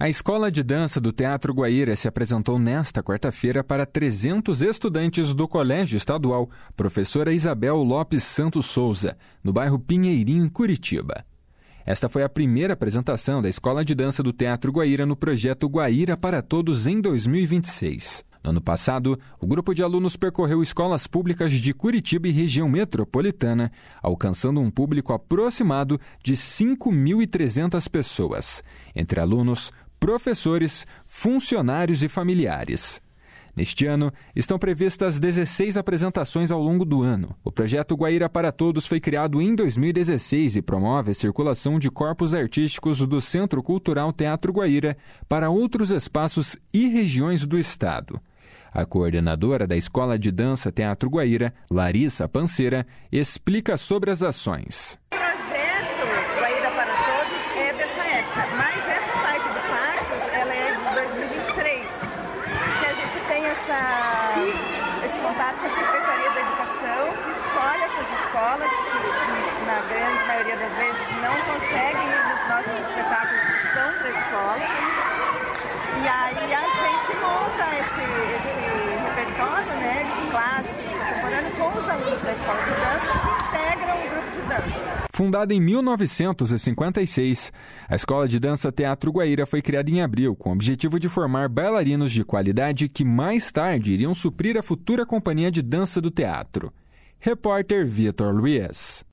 A Escola de Dança do Teatro Guaíra se apresentou nesta quarta-feira para 300 estudantes do Colégio Estadual Professora Isabel Lopes Santos Souza, no bairro Pinheirinho, em Curitiba. Esta foi a primeira apresentação da Escola de Dança do Teatro Guaíra no projeto Guaíra para Todos em 2026. No ano passado, o grupo de alunos percorreu escolas públicas de Curitiba e região metropolitana, alcançando um público aproximado de 5.300 pessoas, entre alunos, professores, funcionários e familiares. Neste ano, estão previstas 16 apresentações ao longo do ano. O projeto Guaíra para Todos foi criado em 2016 e promove a circulação de corpos artísticos do Centro Cultural Teatro Guaíra para outros espaços e regiões do estado. A coordenadora da Escola de Dança Teatro Guaíra, Larissa Panceira, explica sobre as ações. O projeto Guaíra para Todos é dessa época, mas essa parte do Pátios ela é de 2023, que a gente tem esse contato com a Secretaria da Educação, que escolhe essas escolas, que na grande maioria das vezes não conseguem ir nos nossos espetáculos que são para escolas. E aí a gente monta esse repertório, de clássicos, contemporâneo, com os alunos da escola de dança que integram um grupo de dança. Fundada em 1956, a Escola de Dança Teatro Guaíra foi criada em abril com o objetivo de formar bailarinos de qualidade que mais tarde iriam suprir a futura companhia de dança do teatro. Repórter Vitor Luiz.